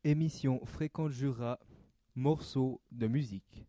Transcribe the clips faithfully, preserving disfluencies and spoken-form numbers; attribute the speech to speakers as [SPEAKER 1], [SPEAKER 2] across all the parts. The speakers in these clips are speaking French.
[SPEAKER 1] Émission Fréquente Jura, morceaux de musique.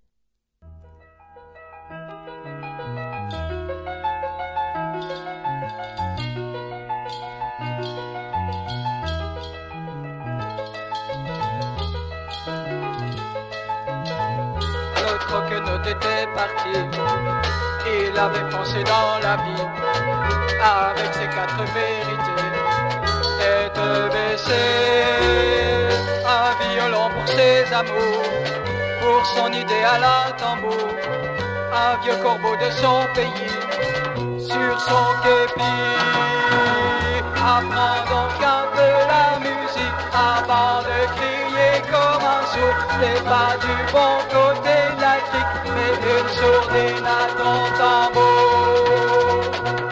[SPEAKER 2] Notre croquenote était parti, il avait foncé dans la vie, avec ses quatre vérités, tête baissée, un violon pour ses amours, pour son idéal à tambour, un vieux corbeau de son pays, sur son képi. Apprends donc un peu la musique, avant de crier comme un sourd, c'est pas du bon côté de la crique, mais une sourdine à ton tambour.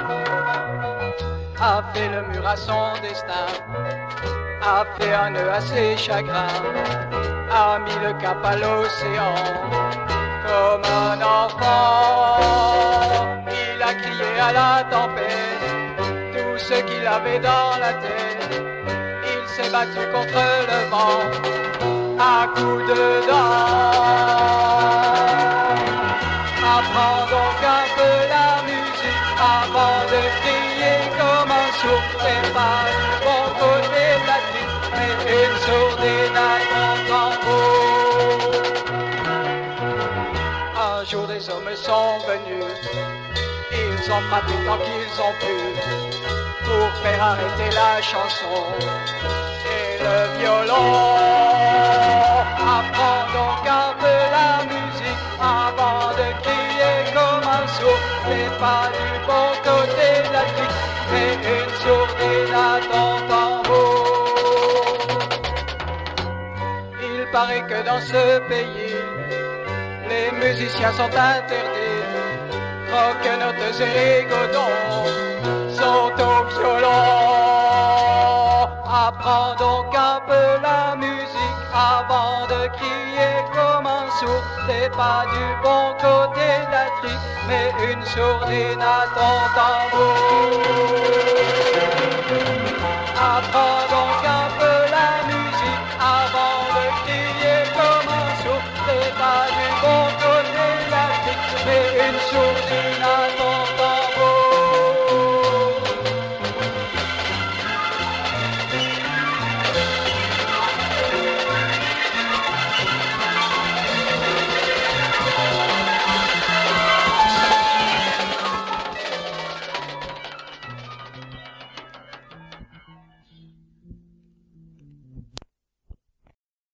[SPEAKER 2] A fait le mur à son destin, a fait un nœud à ses chagrins, a mis le cap à l'océan, comme un enfant. Il a crié à la tempête tout ce qu'il avait dans la tête. Il s'est battu contre le vent à coups de dents. Apprends donc un peu la musique avant de crier comme un sourd. C'est pas le bon côté de la crique, mais une sourdine à ton tambour. Un jour des hommes sont venus, ils ont frappé tant qu'ils ont pu, pour faire arrêter la chanson et le violon. Apprends donc un peu la musique avant de crier comme un sourd. C'est pas du bon côté de la crique, mais une sourdine à ton tambour. Il paraît que dans ce pays, les musiciens sont interdits. Croquenotes et godons sont au violon. Apprends donc un peu la musique avant de crier comme un sourd. C'est pas du bon côté de la crique, mais une sourdine à ton tambour.